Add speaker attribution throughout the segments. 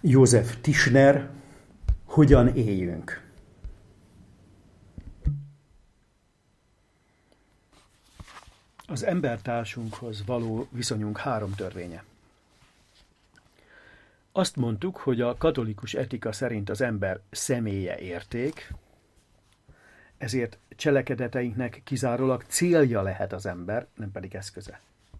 Speaker 1: József Tischner, Hogyan éljünk? Az embertársunkhoz való viszonyunk 3 törvénye. Azt mondtuk, hogy a katolikus etika szerint az ember személye érték, ezért cselekedeteinknek kizárólag célja lehet az ember, nem pedig eszköze.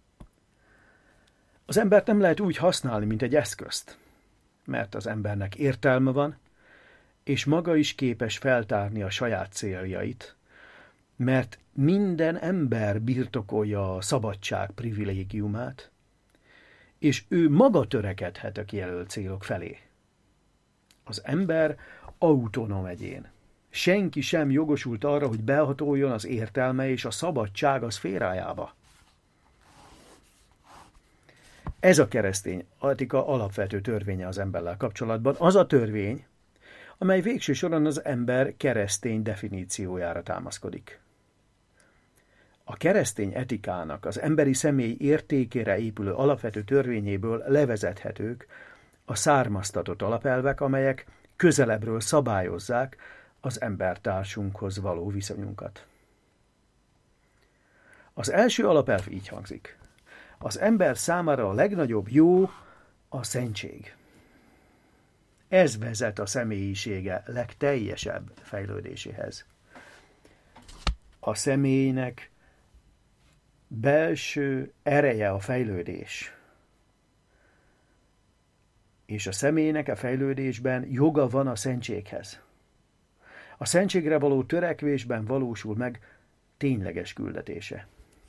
Speaker 1: Az embert nem lehet úgy használni, mint egy eszközt, mert az embernek értelme van, és maga is képes feltárni a saját céljait, mert minden ember birtokolja a szabadság privilégiumát, és ő maga törekedhet a kijelölt célok felé. Az ember autonóm egyén. Senki sem jogosult arra, hogy behatoljon az értelme és a szabadság a szférájába. Ez a keresztény etika alapvető törvénye az emberrel kapcsolatban, az a törvény, amely végső soron az ember keresztény definíciójára támaszkodik. A keresztény etikának az emberi személy értékére épülő alapvető törvényéből levezethetők a származtatott alapelvek, amelyek közelebbről szabályozzák az embertársunkhoz való viszonyunkat. Az első alapelv így hangzik. Az ember számára a legnagyobb jó a szentség. Ez vezet a személyisége legteljesebb fejlődéséhez. A személynek belső ereje a fejlődés. És a személynek a fejlődésben joga van a szentséghez. A szentségre való törekvésben valósul meg tényleges küldetése.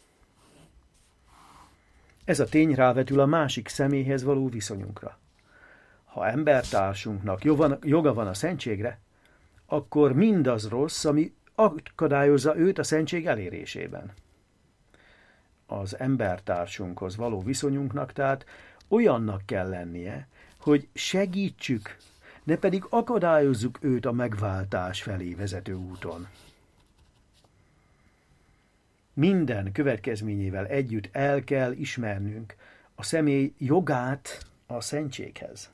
Speaker 1: Ez a tény rávetül a másik személyhez való viszonyunkra. Ha embertársunknak joga van a szentségre, akkor mindaz rossz, ami akadályozza őt a szentség elérésében. Az embertársunkhoz való viszonyunknak tehát olyannak kell lennie, hogy segítsük, ne pedig akadályozzuk őt a megváltás felé vezető úton. Minden következményével együtt el kell ismernünk a személy jogát a szentséghez.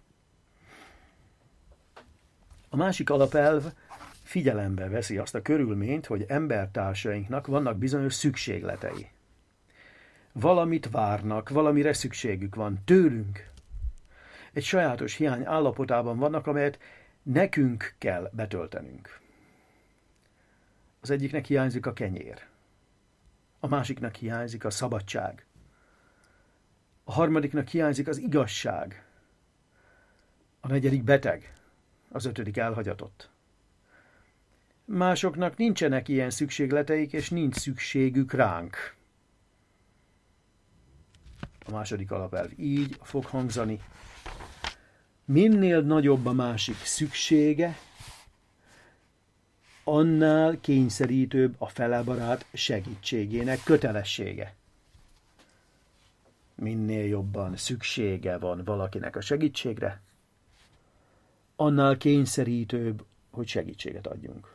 Speaker 1: A másik alapelv figyelembe veszi azt a körülményt, hogy embertársainknak vannak bizonyos szükségletei. Valamit várnak, valamire szükségük van tőlünk. Egy sajátos hiány állapotában vannak, amelyet nekünk kell betöltenünk. Az egyiknek hiányzik a kenyér. A másiknak hiányzik a szabadság. A harmadiknak hiányzik az igazság. A negyedik beteg. Az 5. elhagyatott. Másoknak nincsenek ilyen szükségleteik, és nincs szükségük ránk. A második alapelv így fog hangzani. Minél nagyobb a másik szüksége, annál kényszerítőbb a felebarát segítségének kötelessége. Minél jobban szüksége van valakinek a segítségre, annál kényszerítőbb, hogy segítséget adjunk.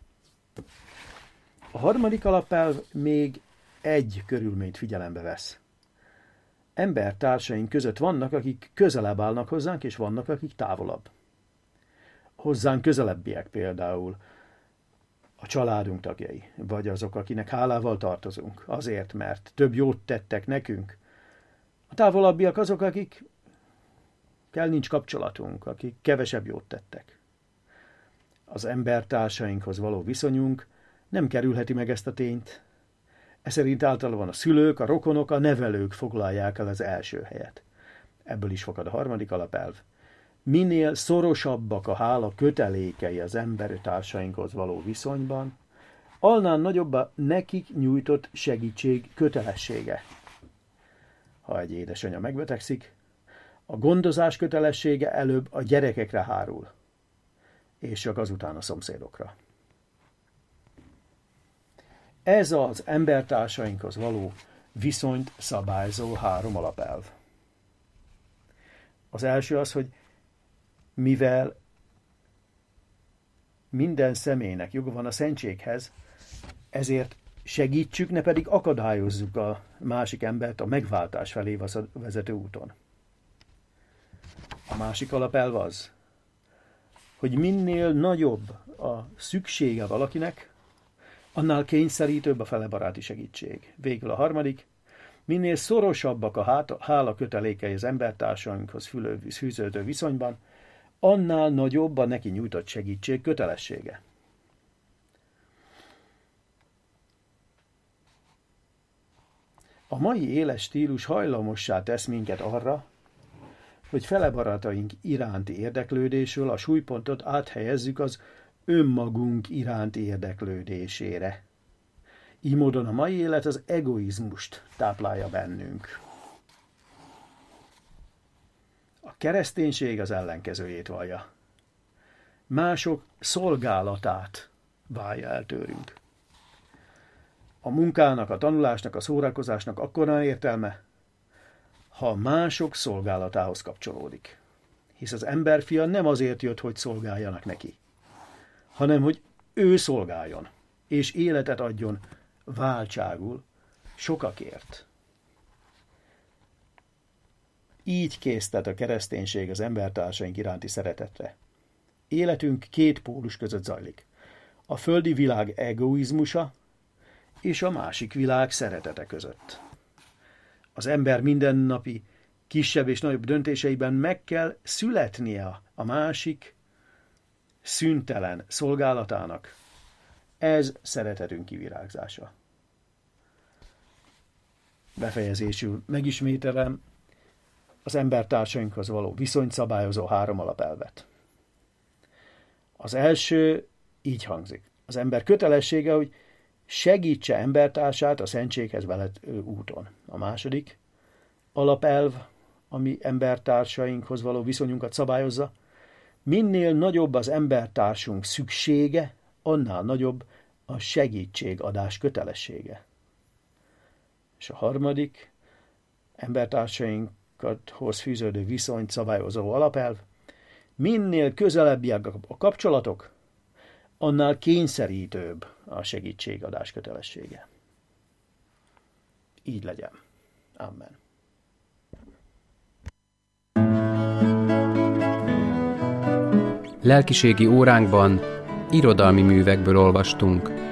Speaker 1: A harmadik alapelv még egy körülményt figyelembe vesz. Embertársaink között vannak, akik közelebb állnak hozzánk, és vannak, akik távolabb. Hozzánk közelebbiek például a családunk tagjai, vagy azok, akinek hálával tartozunk, azért, mert több jót tettek nekünk. A távolabbiak azok, akikkel nincs kapcsolatunk, akik kevesebb jót tettek. Az embertársainkhoz való viszonyunk nem kerülheti meg ezt a tényt. Ez szerint általában a szülők, a rokonok, a nevelők foglalják el az első helyet. Ebből is fakad a harmadik alapelv. Minél szorosabbak a hála kötelékei az embertársainkhoz való viszonyban, annál nagyobb a nekik nyújtott segítség kötelessége. Ha egy édesanyja megbetegszik, a gondozás kötelessége előbb a gyerekekre hárul, és csak azután a szomszédokra. Ez az embertársainkhoz való viszonyt szabályzó 3 alapelv. Az első az, hogy mivel minden személynek joga van a szentséghez, ezért segítsük, ne pedig akadályozzuk a másik embert a megváltás felé vezető úton. A másik alapelv az, hogy minél nagyobb a szüksége valakinek, annál kényszerítőbb a felebaráti segítség. Végül a harmadik, minél szorosabbak a hálakötelékei az embertársainkhoz fűződő viszonyban, annál nagyobb a neki nyújtott segítség kötelessége. A mai éles stílus hajlamossá tesz minket arra, hogy felebarátaink iránti érdeklődésről a súlypontot áthelyezzük az önmagunk iránti érdeklődésére. Így módon a mai élet az egoizmust táplálja bennünk. A kereszténység az ellenkezőjét vallja. Mások szolgálatát várja el tőlünk. A munkának, a tanulásnak, a szórakozásnak akkor van értelme, ha mások szolgálatához kapcsolódik. Hisz az emberfia nem azért jött, hogy szolgáljanak neki, hanem hogy ő szolgáljon, és életet adjon váltságul sokakért. Így késztet a kereszténység az embertársaink iránti szeretetre. Életünk két pólus között zajlik. A földi világ egoizmusa és a másik világ szeretete között. Az ember mindennapi kisebb és nagyobb döntéseiben meg kell születnie a másik szüntelen szolgálatának. Ez szeretetünk kivirágzása. Befejezésül megismételem az embertársainkhoz való viszonyt szabályozó 3 alapelvet. Az első így hangzik. Az ember kötelessége, hogy segítse embertársát a szentséghez vezető úton. A második alapelv, ami embertársainkhoz való viszonyunkat szabályozza, minél nagyobb az embertársunk szüksége, annál nagyobb a segítségadás kötelessége. És a harmadik embertársainkhoz fűződő viszonyt szabályozó alapelv, minél közelebbiek a kapcsolatok, annál kényszerítőbb a segítségadás kötelessége. Így legyen. Amen.
Speaker 2: Lelkiségi óránkban irodalmi művekből olvastunk.